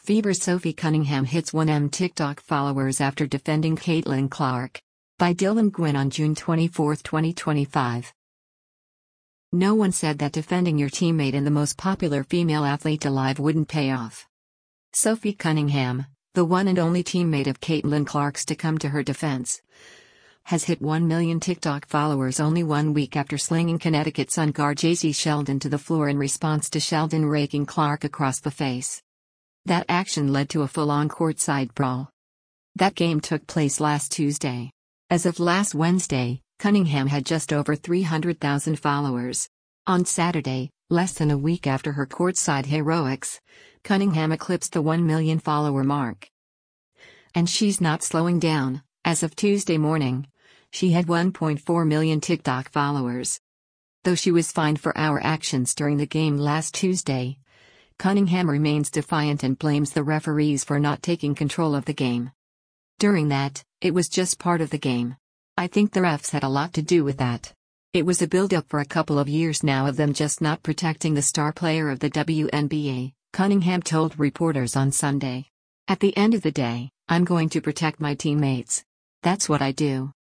Fever's Sophie Cunningham hits 1M TikTok followers after defending Caitlin Clark. By Dylan Gwynn on June 24, 2025. No one said that defending your teammate and the most popular female athlete alive wouldn't pay off. Sophie Cunningham, the one and only teammate of Caitlin Clark's to come to her defense, has hit 1 million TikTok followers only 1 week after slinging Connecticut Sun guard J.C. Sheldon to the floor in response to Sheldon raking Clark across the face. That action led to a full-on courtside brawl. That game took place last Tuesday. As of last Wednesday, Cunningham had just over 300,000 followers. On Saturday, less than a week after her courtside heroics, Cunningham eclipsed the 1 million follower mark. And she's not slowing down. As of Tuesday morning, she had 1.4 million TikTok followers. Though she was fined for our actions during the game last Tuesday, Cunningham remains defiant and blames the referees for not taking control of the game. During that, it was just part of the game. I think the refs had a lot to do with that. It was a build-up for a couple of years now of them just not protecting the star player of the WNBA, Cunningham told reporters on Sunday. At the end of the day, I'm going to protect my teammates. That's what I do.